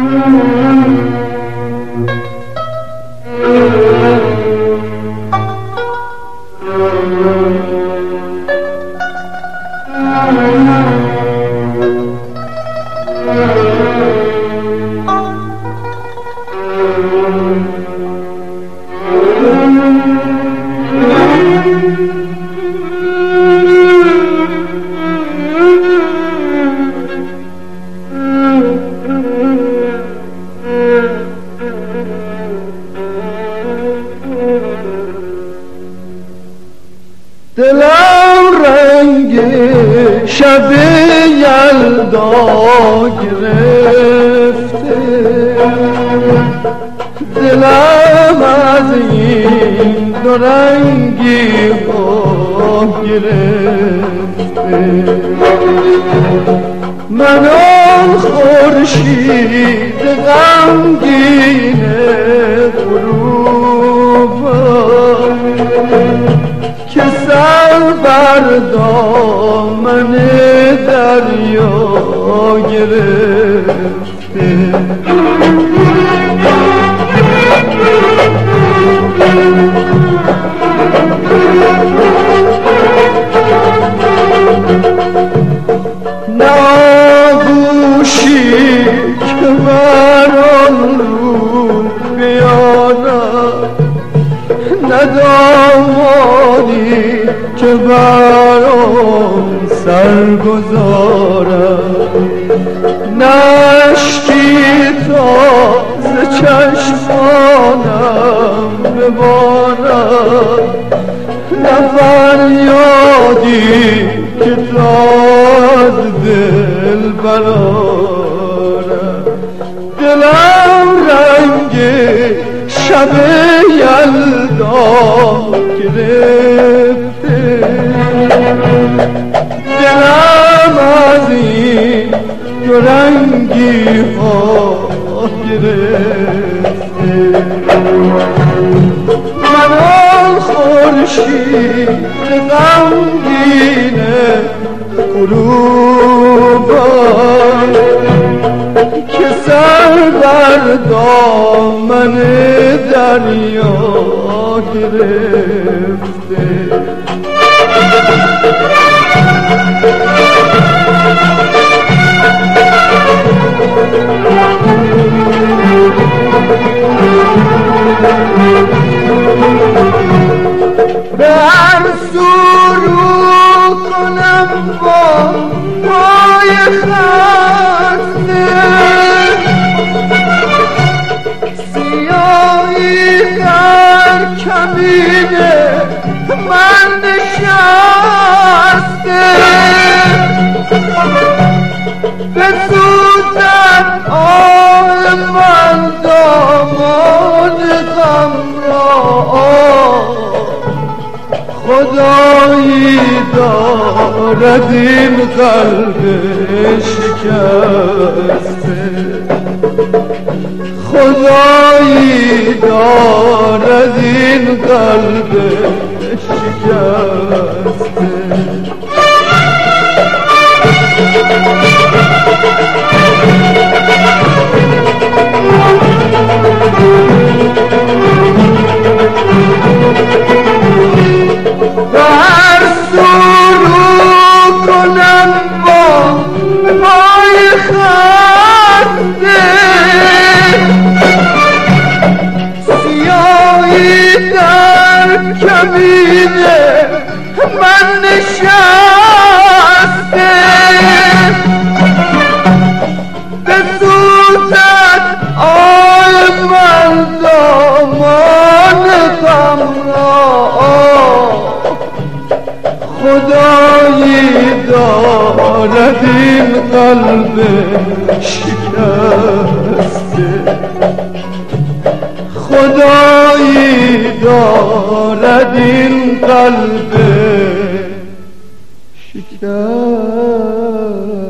دلم رنگ شب یلدا گرفته، دلم از این دو رنگی گرفته. من آن خورشید غمگین غروبم که سر بر دامن دریا گرفته. نه گوشی که بر آن رو بیارم، نه دامانی که بر آن سر گذارم، نه اشکی تا ز چشمانم ببارم، نه فریادی که تا از دل برارم. دلم رنگ شب یلدا گرفته، دلم از این دو رنگی ها گرفته. من آن خورشید غمگین غروبم که سر بر دامن دریا گرفته. به هر سو رو کنم با پای خسته، سیاهی در کمین من نشسته، بسوزد آه من دامان غم را، خدایی دارد این قلب شکسته، خدایی دارد این قلب شکسته. و هر سو رو کنم با پای خسته، سیاهی در کمین من نشسته، بسوزد آه من دامان غم را، خدایی دارد این قلب شکسته، خدایی دارد این قلب شکسته.